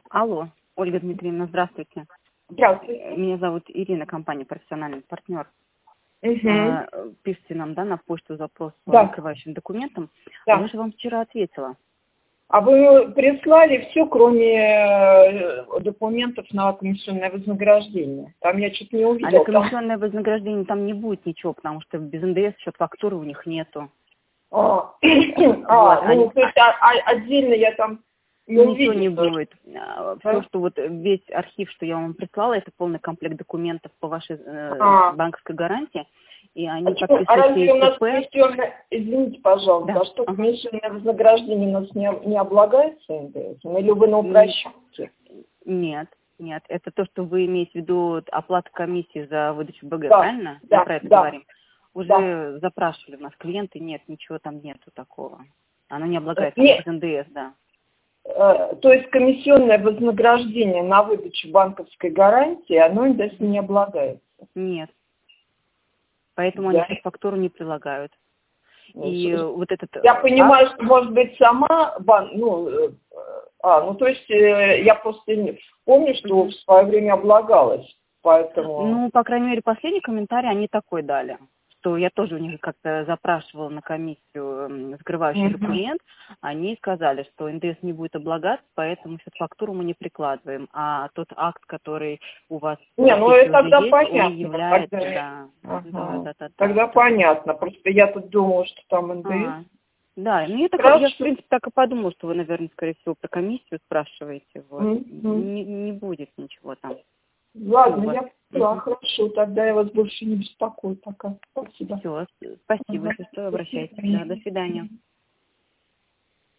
Алло, Ольга Дмитриевна, здравствуйте. Здравствуйте. Меня зовут Ирина, компания «Профессиональный партнер». Пишите нам, да, на почту запрос по закрывающим документам. Да. Я же вам вчера ответила. А вы прислали все, кроме документов на комиссионное вознаграждение. Там я что-то не А увидела. на комиссионное вознаграждение там не будет ничего, потому что без НДС счет-фактуры у них нету. То есть отдельно я там не ничего увидела. не будет. Все, что вот весь архив, что я вам прислала, это полный комплект документов по вашей банковской гарантии. И они А разве у нас ИП. комиссионное, извините, пожалуйста, Да. а что комиссионное вознаграждение у нас не облагается НДС? Или вы на упрощенке? Нет. Это то, что вы имеете в виду оплата комиссии за выдачу БГ, Да, правильно? да, Мы про это да. говорим. Уже запрашивали у нас клиенты, нет, ничего там нету такого. Оно не облагается без НДС, да. То есть комиссионное вознаграждение на выдачу банковской гарантии, оно НДС не облагается? Нет. Поэтому они фактуру не прилагают. И вот этот я понимаю, что, может быть, сама то есть я просто не помню, что в свое время облагалась, поэтому... по крайней мере, последний комментарий они такой дали, что я тоже у них как-то запрашивала на комиссию закрывающий документ, они сказали, что НДС не будет облагаться, поэтому счет-фактуру мы не прикладываем, а тот акт, который у вас это тогда есть, понятно, он является... Тогда понятно, просто я тут думала, что там НДС. Да, я, в принципе, так и подумала, что вы, наверное, скорее всего, про комиссию спрашиваете. Вот. Не будет ничего там. Ладно, я поняла, хорошо, тогда я вас больше не беспокою пока. Спасибо. Все, спасибо, если что, обращайтесь. Да, до свидания.